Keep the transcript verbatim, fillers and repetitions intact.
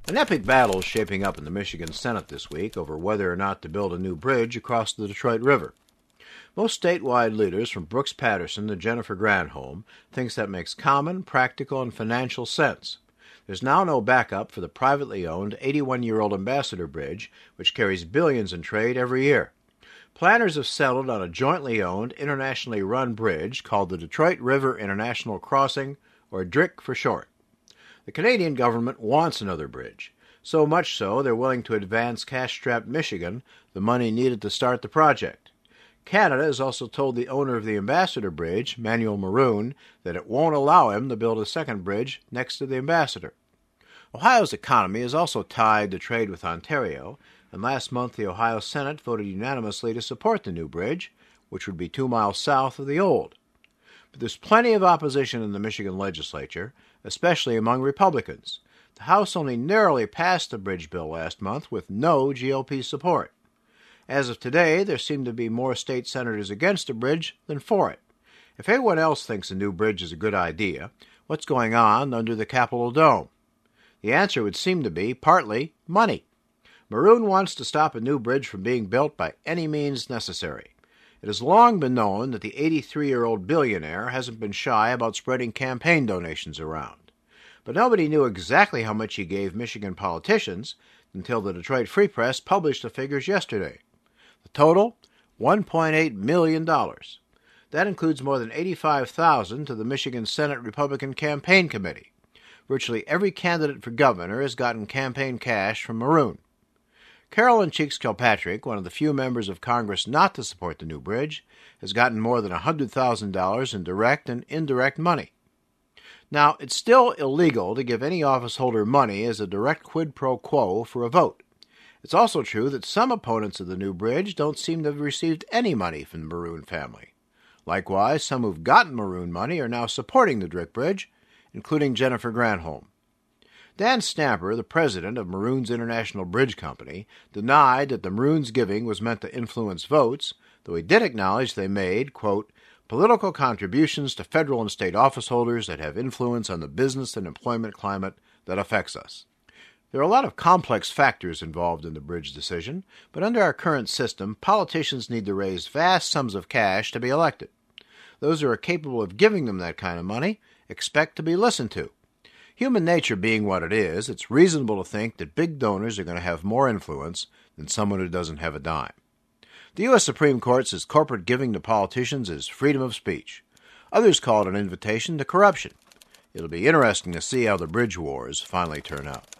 An epic battle is shaping up in the Michigan Senate this week over whether or not to build a new bridge across the Detroit River. Most statewide leaders, from Brooks Patterson to Jennifer Granholm, thinks that makes common, practical, and financial sense. There's now no backup for the privately owned eighty-one-year-old Ambassador Bridge, which carries billions in trade every year. Planners have settled on a jointly owned, internationally run bridge called the Detroit River International Crossing, or D R I C for short. The Canadian government wants another bridge, so much so they're willing to advance cash-strapped Michigan the money needed to start the project. Canada has also told the owner of the Ambassador Bridge, Manuel Maroon, that it won't allow him to build a second bridge next to the Ambassador. Ohio's economy is also tied to trade with Ontario, and last month the Ohio Senate voted unanimously to support the new bridge, which would be two miles south of the old. But there's plenty of opposition in the Michigan legislature, especially among Republicans. The House only narrowly passed the bridge bill last month with no G O P support. As of today, there seem to be more state senators against the bridge than for it. If everyone else thinks a new bridge is a good idea, what's going on under the Capitol Dome? The answer would seem to be, partly, money. Maroon wants to stop a new bridge from being built by any means necessary. It has long been known that the eighty-three-year-old billionaire hasn't been shy about spreading campaign donations around. But nobody knew exactly how much he gave Michigan politicians until the Detroit Free Press published the figures yesterday. The total? one point eight million dollars. That includes more than eighty-five thousand dollars to the Michigan Senate Republican Campaign Committee. Virtually every candidate for governor has gotten campaign cash from Maroon. Carolyn Cheeks Kilpatrick, one of the few members of Congress not to support the new bridge, has gotten more than one hundred thousand dollars in direct and indirect money. Now, it's still illegal to give any officeholder money as a direct quid pro quo for a vote. It's also true that some opponents of the new bridge don't seem to have received any money from the Maroon family. Likewise, some who've gotten Maroon money are now supporting the D R I C bridge, including Jennifer Granholm. Dan Snapper, the president of Maroon's International Bridge Company, denied that the Maroons' giving was meant to influence votes, though he did acknowledge they made, quote, political contributions to federal and state officeholders that have influence on the business and employment climate that affects us. There are a lot of complex factors involved in the bridge decision, but under our current system, politicians need to raise vast sums of cash to be elected. Those who are capable of giving them that kind of money expect to be listened to. Human nature being what it is, it's reasonable to think that big donors are going to have more influence than someone who doesn't have a dime. The U S Supreme Court says corporate giving to politicians is freedom of speech. Others call it an invitation to corruption. It'll be interesting to see how the bridge wars finally turn out.